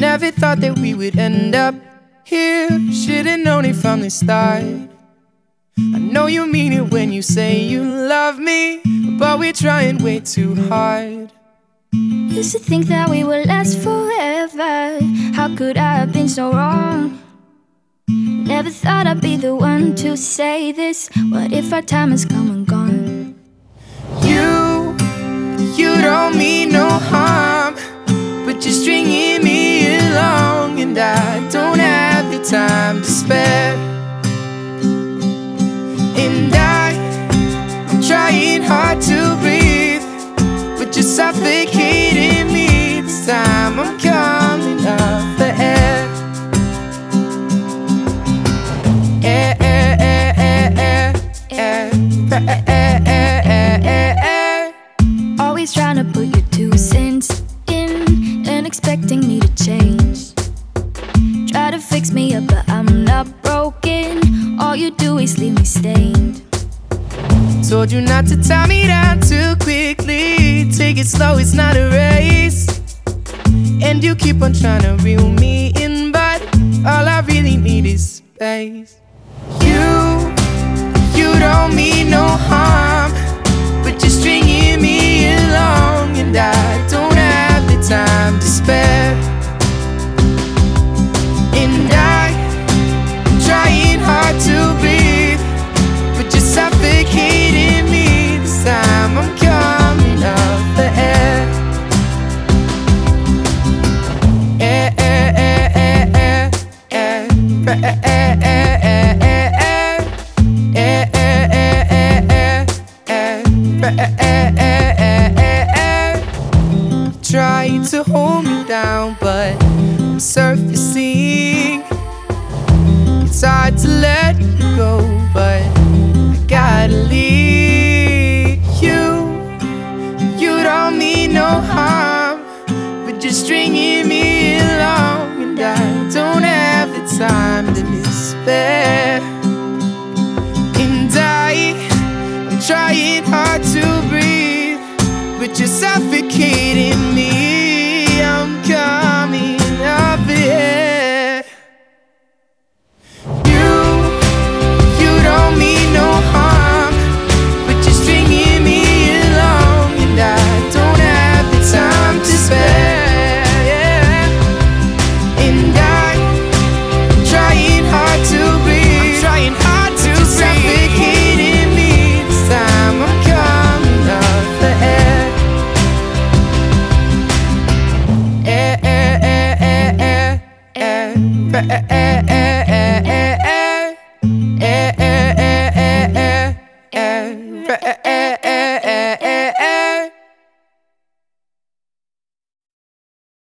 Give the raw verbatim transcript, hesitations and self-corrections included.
Never thought that we would end up here. Should've known it from the start. I know you mean it when you say you love me, but we're trying way too hard. Used to think that we would last forever. How could I have been so wrong? Never thought I'd be the one to say this. What if our time has come and gone? You, you don't mean no harm, but you're stringing me along, and I don't have the time to spare. And I, I'm trying hard to breathe, but you're suffocating me. This time I'm coming off the air. Air, air, air, air, air, air, air, air, air, air, air. Always trying to put your two cents in and expecting me to change. Try to fix me up, but I'm not broken. All you do is leave me stained. Told you not to tie me down too quickly. Take it slow, it's not a race. And you keep on trying to reel me in, but all I really need is space. You, you don't mean no harm, but you're stringing me along, and I don't have the time to spare. And I, I'm trying hard to breathe, but you're suffocating me. This time I'm coming off the air. Air, air, air, air, air, air, air, air, air, air, air, air, air, air, air, air, air. Try to hold me down, but I'm surfacing. It's hard to let you go, but I gotta leave. You, you don't mean no harm, but you're stringing me along, and I don't have the time to spare. And I, I'm trying hard to breathe, but you're suffocating me. I'm coming up here. You, you don't mean no harm, but you're stringing me along, and I don't have the time to spare. Yeah. And I, I'm trying hard to breathe, I'm trying hard to breathe. Suffocating me. This time I'm coming off the air. Air, air, air, air, air, air, air, air, air, air.